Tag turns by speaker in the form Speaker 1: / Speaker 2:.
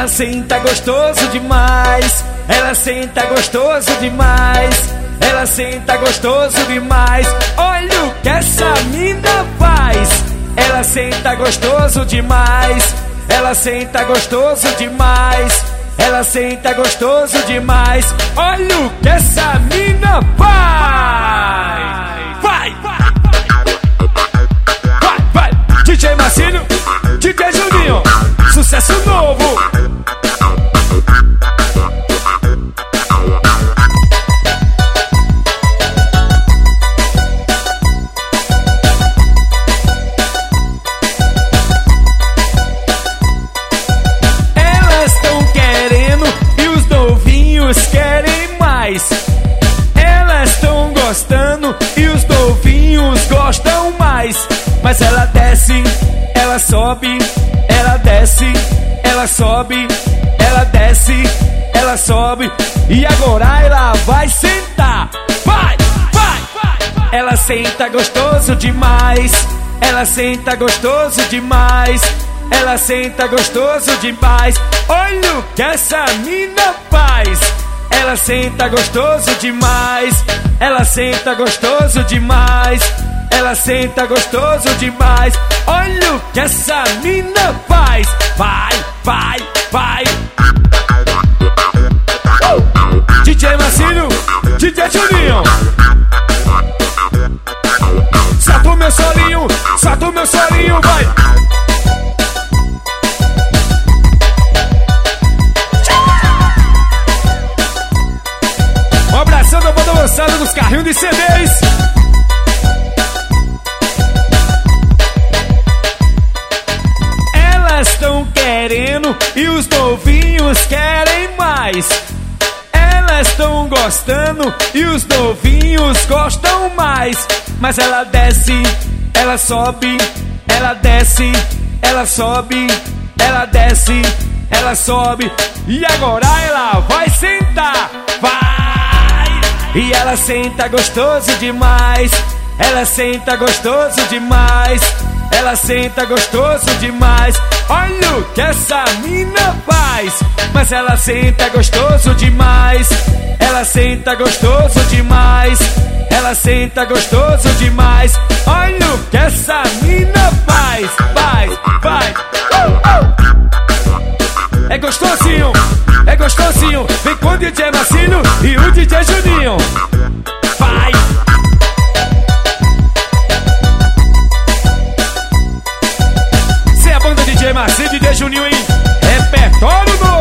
Speaker 1: senta gostoso demais. Ela senta gostoso demais. Ela senta gostoso demais. Olha o que essa mina faz. Ela senta gostoso demais. Ela senta gostoso demais. Ela senta gostoso demais. Olha o que essa mina faz. Vai, vai, vai, vai. DJ Marcinho, DJ Juninho, sucesso novo. Querem mais. Elas estão gostando e os novinhos gostam mais. Mas ela desce, ela sobe, ela desce, ela sobe, ela desce, ela sobe. E agora ela vai sentar. Vai, vai, vai, vai. Ela senta gostoso demais. Ela senta gostoso demais. Ela senta gostoso demais. Olha o que essa mina faz. Ela senta gostoso demais. Ela senta gostoso demais. Ela senta gostoso demais. Olha o que essa mina faz. Vai, vai, vai. DJ Marcinho, DJ Juninho, solta o meu solinho, solta o meu solinho, vai. Um abração da banda lançada dos carrinhos de CDs. Elas estão querendo e os novinhos querem mais. Elas estão gostando e os novinhos gostam mais. Mas ela desce, ela sobe, ela desce, ela sobe, ela desce, ela sobe. E agora ela vai sentar. Vai! E ela senta gostoso demais. Ela senta gostoso demais. Ela senta gostoso demais. Olha o que essa mina faz. Mas ela senta gostoso demais. Ela senta gostoso demais. Ela senta gostoso demais. Olha o que essa mina faz. Vai, vai. É gostosinho, é gostosinho. Vem com o DJ Marcinho e o DJ Juninho. Vai. Cê é a banda DJ Marcinho e DJ Juninho, hein? Repertório novo.